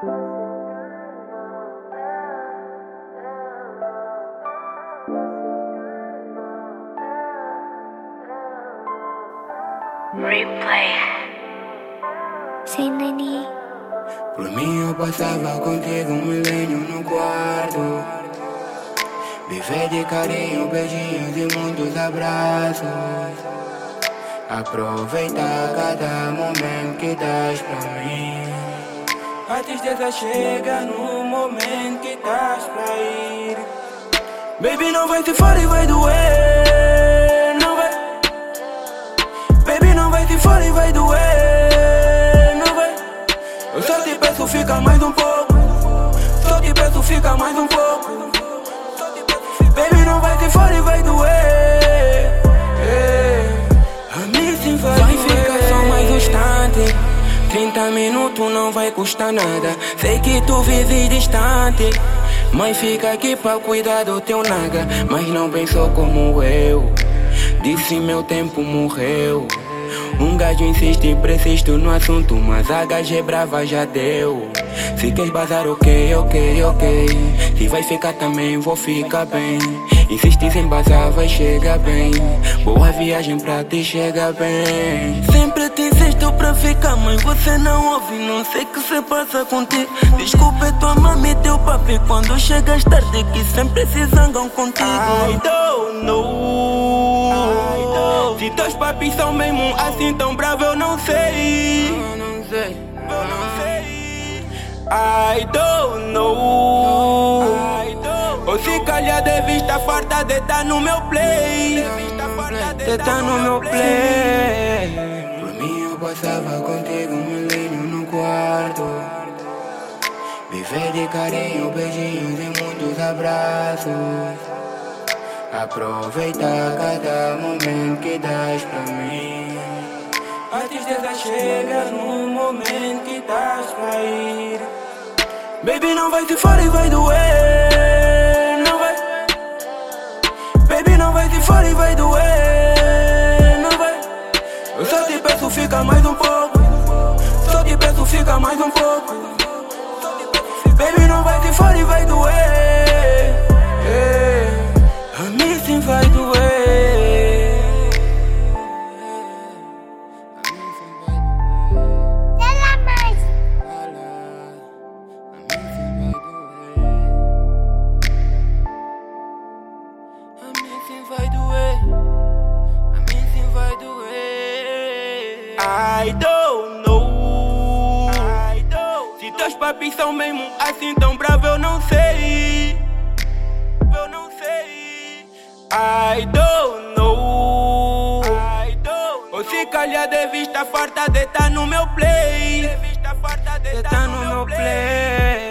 Replay. Say Nani. Por mim eu passava contigo milênio no quarto. Viver de carinho, beijinhos e muitos abraços. Aproveitar cada momento que dás pra mim. A tristeza chega no momento que dás pra ir. Baby, não vai se fora e vai doer. Não vai. Baby, não vai se fora e vai doer. Não vai. Eu só te peço, fica mais um pouco. Só te peço, fica mais um pouco. Baby, não vai se fora e vai doer. A mim sim vai ficar só mais um instante. 30 minutos não vai custar nada. Sei que tu vive distante. Mãe fica aqui pra cuidar do teu naga, mas não pensou como eu. Disse meu tempo morreu. Um gajo insiste e persisto no assunto, mas a gaja é brava, já deu. Se queres bazar, ok. Se vai ficar também, vou ficar bem. Insistes em bazar, vai chegar bem. Boa viagem pra ti, chega bem. Sempre te insisto pra ficar, mas você não ouve. Não sei o que se passa contigo. Desculpa, é tua mãe e teu papi quando chegas tarde, que sempre se zangam contigo. I don't know. Se teus papis são mesmo assim tão bravos, eu não sei. Eu não sei. I don't know. Ou se calhar deve estar farta de estar no meu play. De estar no meu play. Por mim eu passava contigo milênio no quarto. Viver de carinho, beijinhos e muitos abraços. Aproveitar cada momento que dás pra mim. A tristeza chega no momento que dás pra ir. Baby, não vai se fora e vai doer. Não vai. Baby, não vai se fora e vai doer. Não vai. Eu só te peço, fica mais um pouco. Só te peço, fica mais um pouco. Baby, não vai se fora e vai doer. A mim sim vai doer. A mim sim vai doer. A mim sim vai doer. I don't know. Se teus papis são mesmo assim tão bravos, eu não sei. Eu não sei. I don't know. Ou se calhar deve estar farta de estar no meu play. De estar no meu play.